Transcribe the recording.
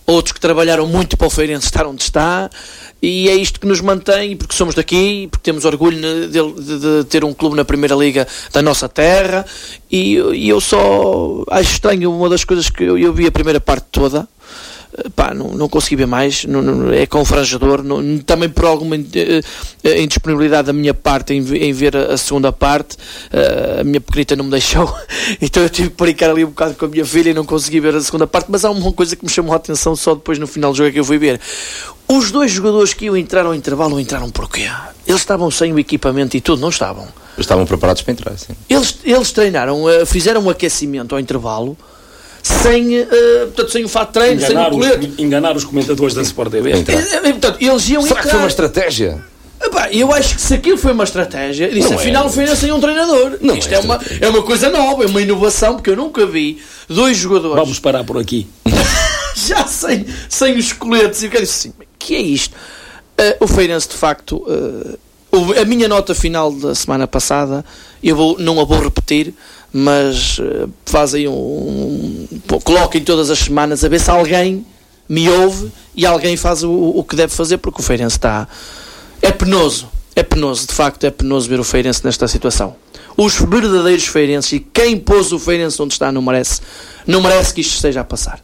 outros que trabalharam muito para o Feirense estar onde está, e é isto que nos mantém, porque somos daqui, porque temos orgulho de ter um clube na Primeira Liga da nossa terra, e eu só acho estranho uma das coisas que eu vi a primeira parte toda. Pá, não consegui ver mais, é confrangedor, também por alguma indisponibilidade da minha parte em ver a segunda parte. A minha pequenita não me deixou, então eu tive que brincar ali um bocado com a minha filha e não consegui ver a segunda parte, mas há uma coisa que me chamou a atenção só depois no final do jogo é que eu fui ver. Os dois jogadores que iam entrar ao intervalo, entraram porquê? Eles estavam sem o equipamento e tudo, não estavam? Estavam preparados para entrar, sim. Eles treinaram, fizeram um aquecimento ao intervalo sem o fato de treino, sem o colete. Enganar os comentadores da Sport TV. Portanto, eles iam Será que foi uma estratégia? Eu acho que se aquilo foi uma estratégia, afinal o Feirense tem um treinador. Isto é uma coisa nova, é uma inovação, porque eu nunca vi dois jogadores. Vamos parar por aqui. Já sem os coletes. E eu disse assim, que é isto? O Feirense, de facto, a minha nota final da semana passada, não a vou repetir, mas fazem coloquem todas as semanas a ver se alguém me ouve e alguém faz o que deve fazer, porque o Feirense está... É penoso, de facto é penoso ver o Feirense nesta situação. Os verdadeiros feirenses, e quem pôs o Feirense onde está não merece que isto esteja a passar.